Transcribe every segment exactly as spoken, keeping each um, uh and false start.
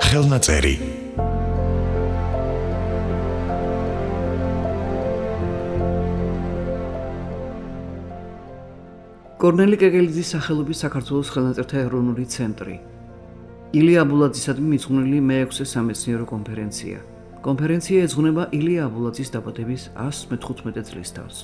ხელნაწერი. კორნელი კეკელიძის სახელობის საქართველოს ხელნაწერთა ეროვნული ცენტრი. ილია აბულაძისადმი მიძღვნილი მეექვსე სამეცნიერო კონფერენცია. კონფერენცია ეძღვნება ილია აბულაძის დაბადების ას მეთხუთმეტე წლის თავს.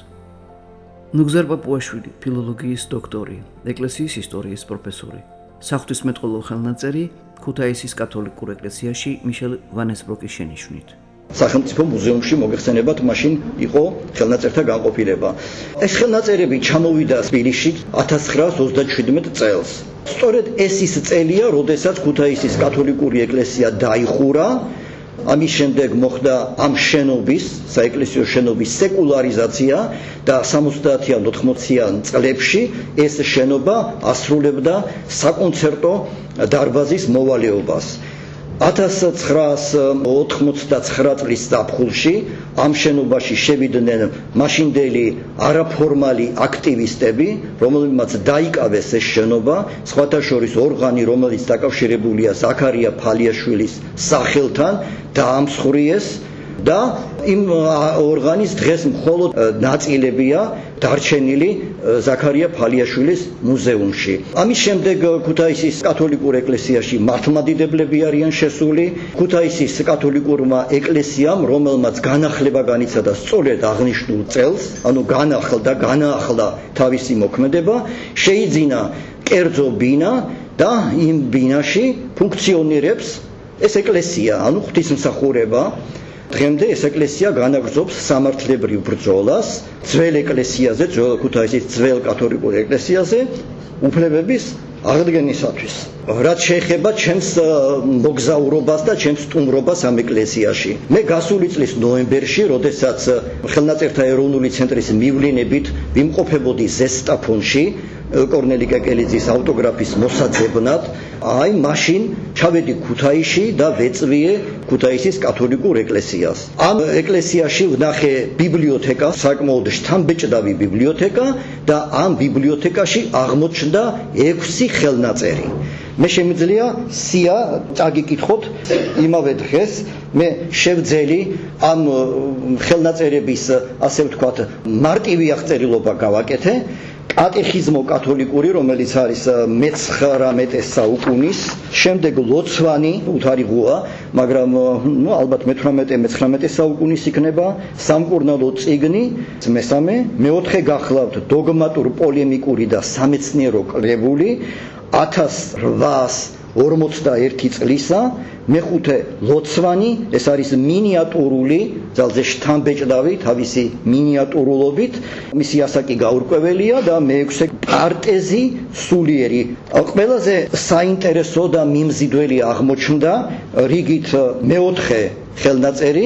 ნუგზარ პაპუაშვილი, ფილოლოგიის დოქტორი, ეკლესიის ისტორიის პროფესორი, საღვთისმეტყველო ხელნაწერი, ქუთაისის კათოლიკურ ეკლესიაში მიშელ ვანესბროკის შენიშვნით. სახელმწიფო მუზეუმში მოგეხსენებათ, მაშინ იყო ხელნაწერთა განყოფილება. ეს ხელნაწერები ჩამოვიდა თბილისში ათას ცხრაას ოცდაშვიდმეტ წელს. სწორედ ეს ის წელია, როდესაც ქუთაისის კათოლიკური ეკლესია დაიხურა. ამის შემდეგ მოხდა ამ შენობის, საეკლესიო შენობის სეკულარიზაცია და სამოცდაათიან ოთხმოციან წლებში ეს შენობა ასრულებდა საკონცერტო დარბაზის მოვალეობას. ათას ცხრაას ოთხმოცდაცხრა წლის ზაფხულში ამ შენობაში შევიდნენ მაშინდელი არაფორმალი აქტივისტები, რომლებმაც დაიკავეს ეს შენობა, სხვათა შორის ორღანი, რომელიც დაკავშირებულია ზაქარია ფალიაშვილის სახელთან, დაამსხვრიეს და იმ ორღანის დღეს მხოლოდ ნაწილებია დარჩენილი ზაქარია ფალიაშვილის მუზეუმში. ამის შემდეგ ქუთაისის კათოლიკურ ეკლესიაში მართლმადიდებლები არიან შესული. ქუთაისის კათოლიკურმა ეკლესიამ, რომელმაც განახლება განიცადა სწორედ აღნიშნულ წელს, ანუ განახლდა, განაახლა თავისი მოქმედება, შეიძინა კერძო ბინა და იმ ბინაში ფუნქციონირებს ეს ეკლესია, ანუ ღვთისმსახურება. დღემდე ეს ეკლესია განაგრძობს სამართლებრივ ბრძოლას ძველ ეკლესიაზე, ძველ ქუთაისის ძველ კათოლიკურ ეკლესიაზე უფლებების აღდგენისათვის. რაც შეეხება ჩემს მოგზაურობას და ჩემს სტუმრობას ამ ეკლესიაში. მე გასული წლის ნოემბერში, როდესაც ხელნაწერთა ეროვნული ცენტრის მივლინებით ვიმყოფებოდი ზესტაფონში კორნელი კეკელიძის ავტოგრაფის მოსაძებნად, აი მაშინ ჩავედი ქუთაისში და ვეწვიე ქუთაისის კათოლიკურ ეკლესიას. ამ ეკლესიაში ვნახე ბიბლიოთეკა, საკმაოდ შთამბეჭდავი ბიბლიოთეკა და ამ ბიბლიოთეკაში აღმოჩნდა ექვსი ხელნაწერი. მე შემიძლია სია წაგიკითხოთ იმავე დღეს, მე შევძელი ამ ხელნაწერების, ასე ვთქვათ, მარტივი აღწერილობა გავაკეთე. კატეხიზმო კათოლიკური, რომელიც არის მეცხრამეტე საუკუნის, შემდეგ ლოცვანი, უთარიღოა, მაგრამ ნუ ალბათ მეთვრამეტე მეცხრამეტე საუკუნის იქნება, სამკურნალო წიგნი, მესამე, მეოთხე გახლავთ დოგმატურ პოლემიკური და სამეცნიერო კრებული ათას რვაას ორმოცდაერთი წლისა, მეხუთე ლოცვანი, ეს არის მინიატურული, ძალზე შთამბეჭდავი თავისი მინიატურულობით, მისი ასაკი გაურკვეველია და მეექვსე პარტეზი სულიერი. ყველაზე საინტერესო და მიმზიდველი აღმოჩნდა რიგით მეოთხე ხელნაწერი,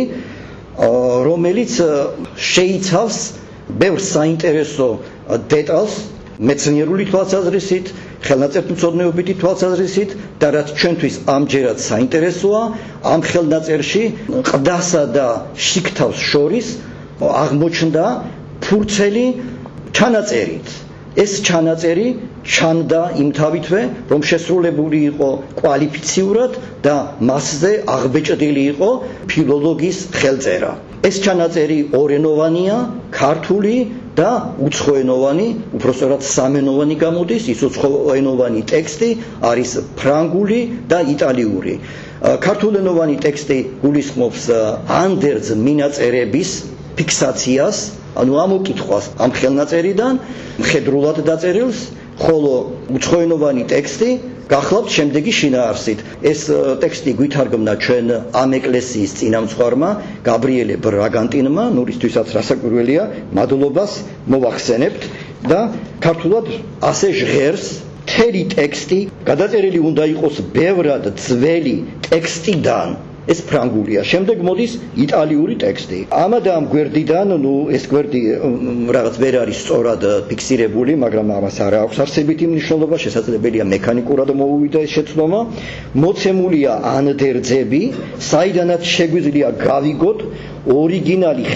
რომელიც შეიცავს ბევრ საინტერესო დეტალს მეცნიერული თვალსაზრისით, ხელნაწერთმცოდნეობითი თვალსაზრისით და რაც ჩვენთვის ამჯერად საინტერესოა, ამ ხელნაწერში ყდასა და შიგთავს შორის აღმოჩნდა ფურცელი ჩანაწერით. ეს ჩანაწერი ჩანდა იმთავითვე, რომ შესრულებული იყო კვალიფიციურად და მასზე აღბეჭდილი იყო ფილოლოგის ხელწერა. ეს ჩანაწერი ორენოვანია, ქართული და უცხოენოვანი, უпростоრად სამენოვანი გამოდის, ის უცხოენოვანი ტექსტი არის ფრანგული და იტალიური. ქართულენოვანი ტექსტი გულისხმობს ანდერძ მინაწერების ფიქსაციას, ანუ ამოკითხვას ამ ხელნაწერიდან, მხედრულად დაწერილს, ხოლო უცხოენოვანი ტექსტი გახლავთ შემდეგი შინაარსით. ეს ტექსტი გვითარგმნა ჩვენ ამ ეკლესიის წინამძღვარმა გაბრიელე ბრაგანტინმა, ნურისთვისაც რასაკვირველია, მადლობას მოვახსენებთ და ქართულად ასე ჟღერს, მთელი ტექსტი გადაწერილი უნდა იყოს ბევრად ძველი ტექსტიდან. ეს ფრანგულია. შემდეგ მოდის იტალიური ტექსტი. ამად ამ გვერდიდან, ნუ ეს გვერდი რაღაც ვერ არის სწორად ფიქსირებული, მაგრამ ამას არ აქვს არსებითი მნიშვნელობა, შესაძლებელია მექანიკურად მოუვიდა ეს შეცდომა. მოცემულია ანდერძები, საიდანაც შეგვიძლია გავიგოთ ორიგინალი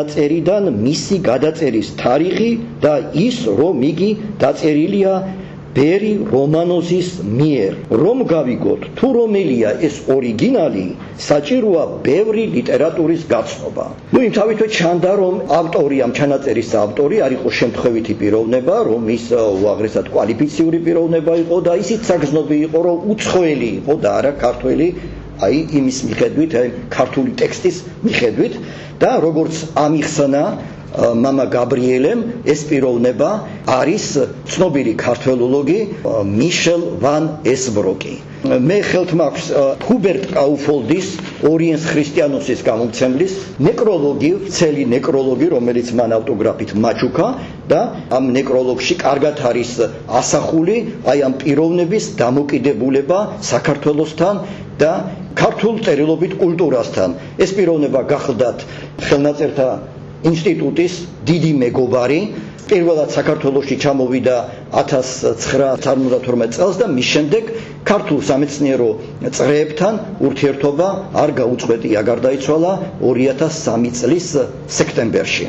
ხელნაწერიდან მისი გადაწერის თარიღი და ის, რომ იგი დაწერილია ბერი რომანოზის მიერ. რომ გავიგოთ თუ რომელია ეს ორიგინალი, საჭიროა ბევრი ლიტერატურის გაცნობა. ნუ იმთავითვე ჩანდა რომ ავტორი ამ ჩანაწერის ავტორი არ იყო შემთხვევითი პიროვნება, რომ ის უაღრესად კვალიფიციური პიროვნება იყო და ისიც საგრძნობი იყო, რომ უცხოელი იყო და არა ქართველი, აი იმის მიხედვით, აი ქართული ტექსტის მიხედვით და როგორც ამიხსნა მამა გაბრიელემ ეს პიროვნება არის ცნობილი ქართველოლოგი მიშელ ვან ესბროკი. მე ხელთ მაქვს ჰუბერტ კაუფოლდის ორიენს ქრისტიანოსის გამომცემლის ნეკროლოგი, ვრცელი ნეკროლოგი, რომელიც მან ავტოგრაფით მაჩუქა და ამ ნეკროლოგში კარგად არის ასახული აი ამ პიროვნების დამოკიდებულება საქართველოსთან და ქართულ წერილობით კულტურასთან. ეს პიროვნება გახლდათ ხელნაწერთა ინსტიტუტის დიდი მეგობარი, პირველად საქართველოში ჩამოვიდა ათას ცხრაასი ორმოცდათორმეტ წელს და მის შემდეგ ქართულ სამეცნიერო წრეებთან ურთიერთობა არ გაუწყვეტია, გარდაიცვალა ორი ათას სამი წლის სექტემბერში.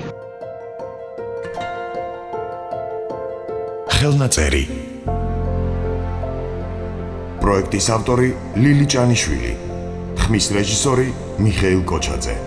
ხელნაწერი პროექტის ავტორი ლილი ჭანიშვილი, ხმის რეჟისორი მიხეილ კოჩაძე.